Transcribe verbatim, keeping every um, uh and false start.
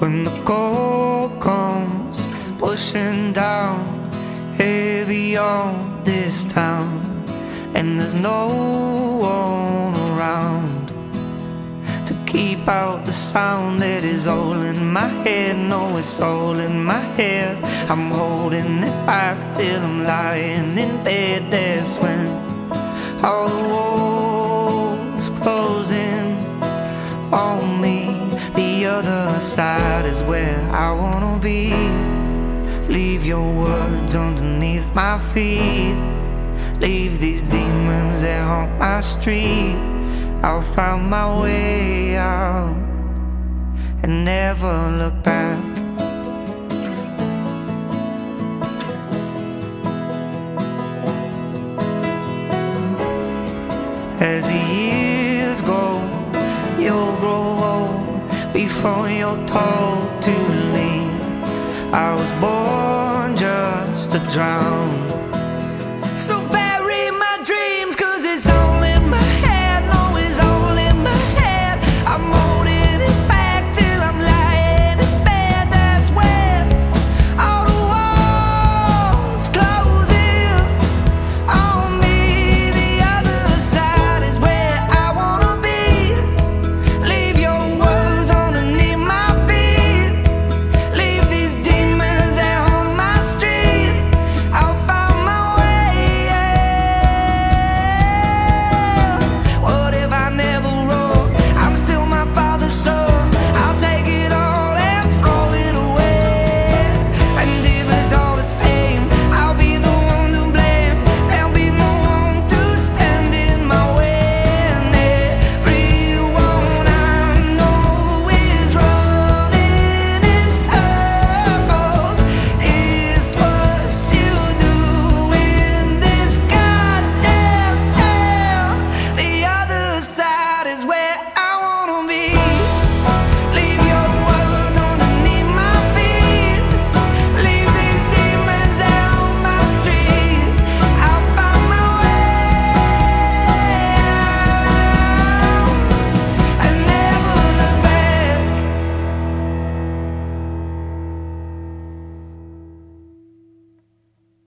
When the cold comes pushing down heavy on this town, and there's no one around to keep out the sound that is all in my head. No, it's all in my head. I'm holding it back till I'm lying in bed. That's when all the walls close in on me. The other side is where I wanna be. Leave your words underneath my feet. Leave these demons that haunt my street. I'll find my way out and never look back. As the years go, you'll grow old before you're told to leave. I was born just to drown, so bad.